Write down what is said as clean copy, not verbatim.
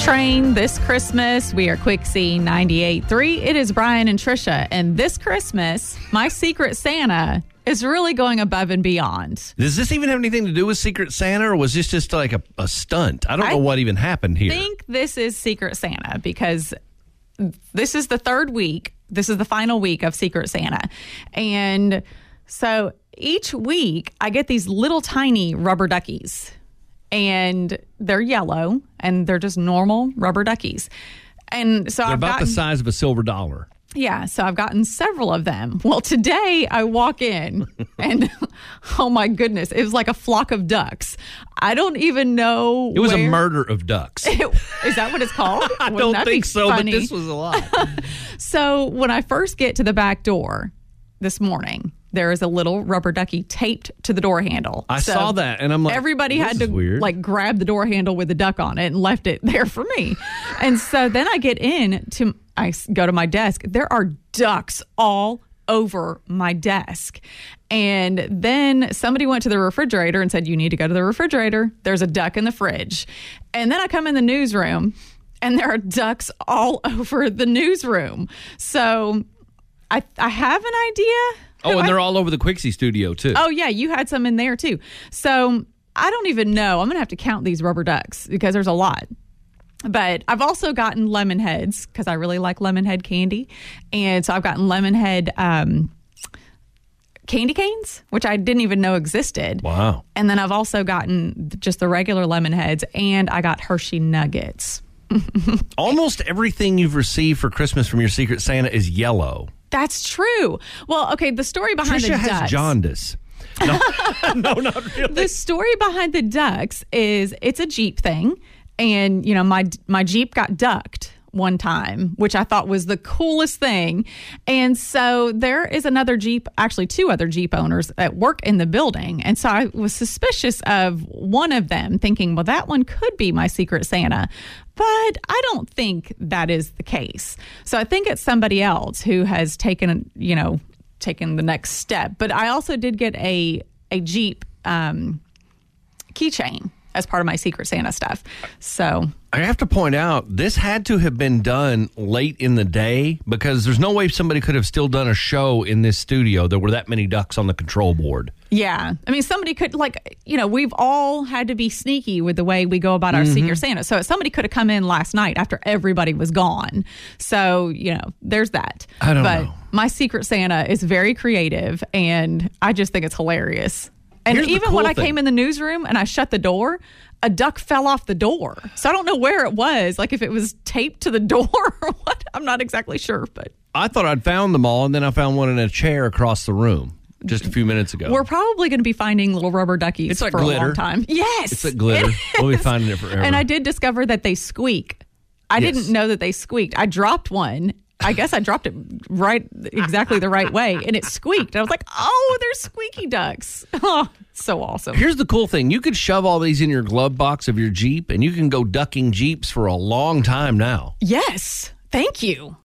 Train this Christmas. We are Quick C 98.3. It is Brian and Trisha. And this Christmas, my Secret Santa is really going above and beyond. Does this even have anything to do with Secret Santa, or was this just like a stunt? I don't know what even happened here. I think this is Secret Santa because this is the third week. This is the final week of Secret Santa. And so each week I get these little tiny rubber duckies. And they're yellow, and they're just normal rubber duckies. And so they're I've about gotten, the size of a silver dollar. Yeah, so I've gotten several of them. Well, today I walk in, and oh my goodness, it was like a flock of ducks. I don't even know. It was a murder of ducks. Is that what it's called? I don't think so, funny? But this was a lot. So when I first get to the back door this morning, there is a little rubber ducky taped to the door handle. I saw that, and I'm like, everybody had to like grab the door handle with the duck on it and left it there for me. And so then I go to my desk. There are ducks all over my desk. And then somebody went to the refrigerator and said, you need to go to the refrigerator. There's a duck in the fridge. And then I come in the newsroom, and there are ducks all over the newsroom. So I have an idea. Oh, and they're all over the Quixie studio, too. Oh, yeah. You had some in there, too. So I don't even know. I'm going to have to count these rubber ducks because there's a lot. But I've also gotten lemon heads because I really like lemon head candy. And so I've gotten lemon head candy canes, which I didn't even know existed. Wow. And then I've also gotten just the regular lemon heads, and I got Hershey Nuggets. Almost everything you've received for Christmas from your Secret Santa is yellow. That's true. Well, okay, the story behind Trisha the ducks. has jaundice. No, no, not really. The story behind the ducks is it's a Jeep thing. And, you know, my Jeep got ducked one time, which I thought was the coolest thing. And so there is another Jeep, actually two other Jeep owners that work in the building. And so I was suspicious of one of them, thinking, well, that one could be my Secret Santa. But I don't think that is the case. So I think it's somebody else who has taken the next step. But I also did get a Jeep keychain as part of my Secret Santa stuff. So I have to point out, this had to have been done late in the day because there's no way somebody could have still done a show in this studio. There were that many ducks on the control board. Yeah. I mean, somebody could, we've all had to be sneaky with the way we go about our Secret Santa. So somebody could have come in last night after everybody was gone. So, there's that. I don't know. But my Secret Santa is very creative, and I just think it's hilarious. And even when I came in the newsroom and I shut the door, a duck fell off the door. So I don't know where it was, like if it was taped to the door or what. I'm not exactly sure. But I thought I'd found them all, and then I found one in a chair across the room just a few minutes ago. We're probably going to be finding little rubber duckies for a long time. Yes. It's like glitter. We'll be finding it forever. And I did discover that they squeak. I didn't know that they squeaked. I dropped one. I guess I dropped it exactly the right way, and it squeaked. I was like, oh, they're squeaky ducks. Oh, so awesome. Here's the cool thing. You could shove all these in your glove box of your Jeep, and you can go ducking Jeeps for a long time now. Yes. Thank you.